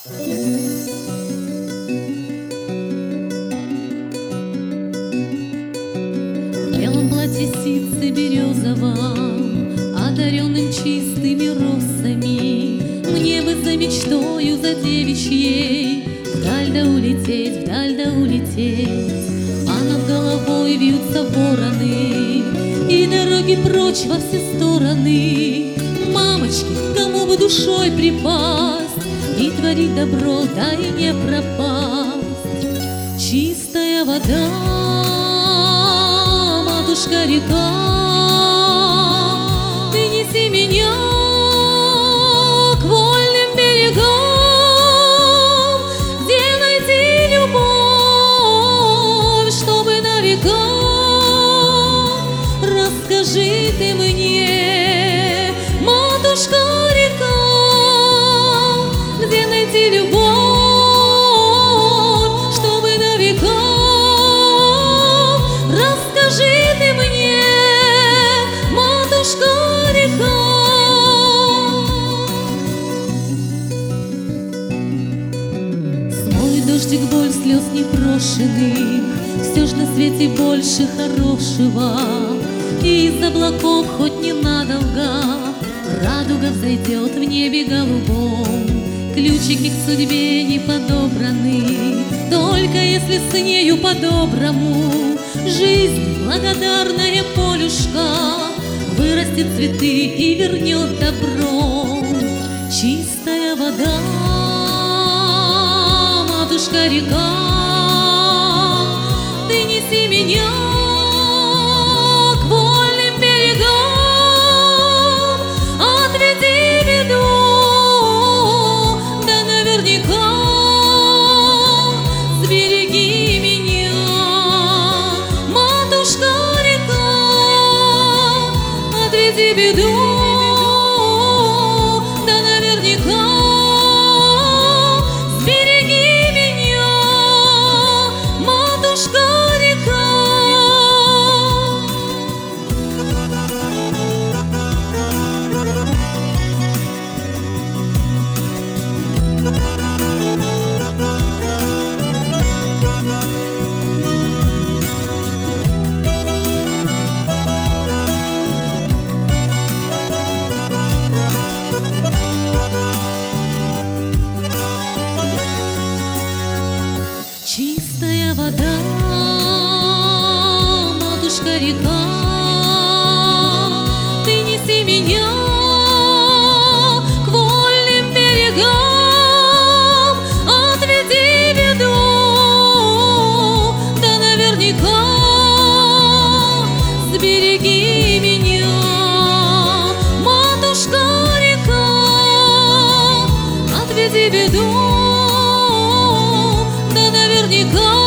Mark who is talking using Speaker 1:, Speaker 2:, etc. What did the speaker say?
Speaker 1: В белом платье ситцы березовом, одаренным чистыми росами, мне бы за мечтою, за девичьей вдаль да улететь, вдаль да улететь. А над головой вьются вороны, и дороги прочь во все стороны. Мамочки, кому бы душой припасть и творить добро, да и не пропасть. Чистая вода, матушка-река, ты неси меня к вольным берегам, где найти любовь, чтобы на века. Расскажи ты мне, матушка-река, где найти любовь, чтобы на века. Расскажи ты мне, матушка-река. Смой дождик боль слез непрошенных, все ж на свете больше хорошего. И из облаков хоть ненадолго радуга взойдет в небе голубом. Ключики к судьбе не подобраны, только если с нею по-доброму. Жизнь, благодарная полюшка, вырастет цветы и вернет добро. Чистая вода, матушка-река, ты неси меня к вольным берегам, отведи беду, да наверняка сбереги меня, матушка-река, отведи беду, да наверняка сбереги меня, матушка-река. Чистая вода, матушка-река, ты неси меня к вольным берегам, отведи беду, да наверняка сбереги меня, матушка-река, отведи беду, да наверняка